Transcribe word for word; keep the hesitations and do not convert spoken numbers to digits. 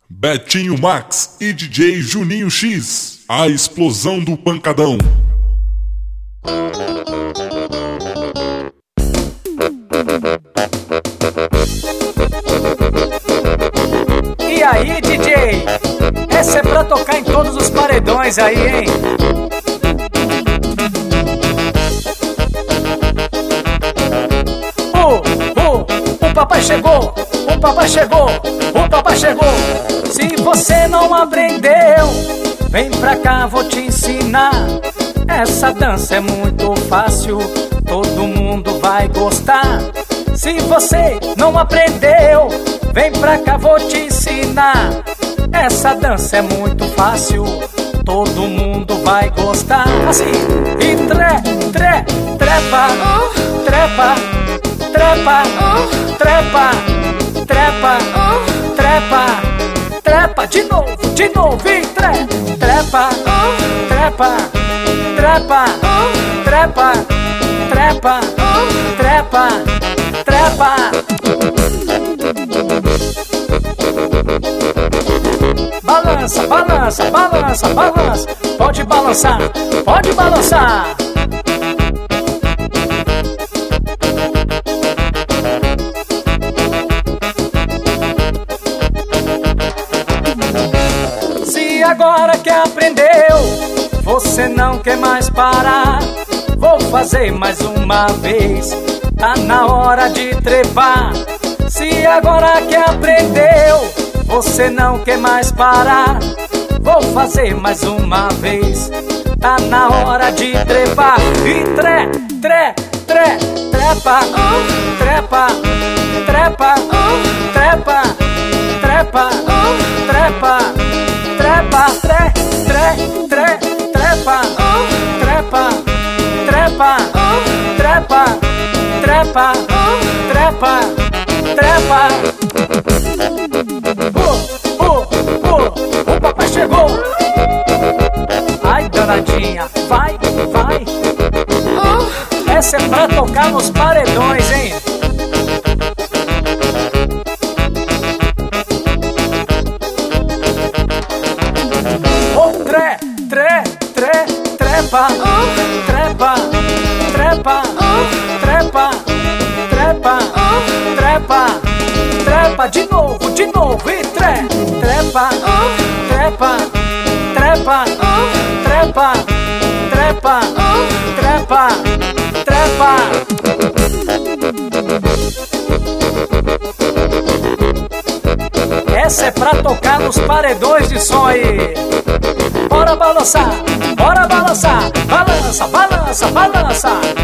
Betinho Max e D J Juninho X, a explosão do pancadão. E aí, D J? Essa é pra tocar em todos os paredões aí, hein? Uh, uh, o papai chegou, o papai chegou, o papai chegou. Se você não aprendeu, vem pra cá, vou te ensinar. Essa dança é muito fácil, todo mundo vai gostar. Se você não aprendeu, vem pra cá, vou te ensinar. Essa dança é muito fácil, todo mundo vai gostar. Assim, e tre, tre, trepa, trepa, trepa, trepa, trepa, trepa, trepa, de novo, de novo, e tre, trepa, trepa, trepa, trepa, trepa, trepa, trepa. Balança, balança, balança, balança. Pode balançar, pode balançar. Se agora que aprendeu, você não quer mais parar, vou fazer mais uma vez, tá na hora de trepar. Se agora que aprendeu, você não quer mais parar, vou fazer mais uma vez, tá na hora de trepar. E tre, tre, tre, trepa, trepa, trepa, trepa, trepa, trepa, trepa, tre, tre, tre, trepa, trepa, trepa, trepa, trepa, trepa, trepa. Uh, uh, uh, o papai chegou. Ai, danadinha, vai, vai. Essa é pra tocar nos paredões, hein? Oh, tre, tre, tre, trepa, trepa, trepa, trepa, trepa, trepa, trepa, de novo, de novo, e tre, trepa, trepa, trepa, trepa, trepa, trepa, trepa. Essa é pra tocar nos paredões de som aí. Bora balançar, bora balançar, balança, balança, balança.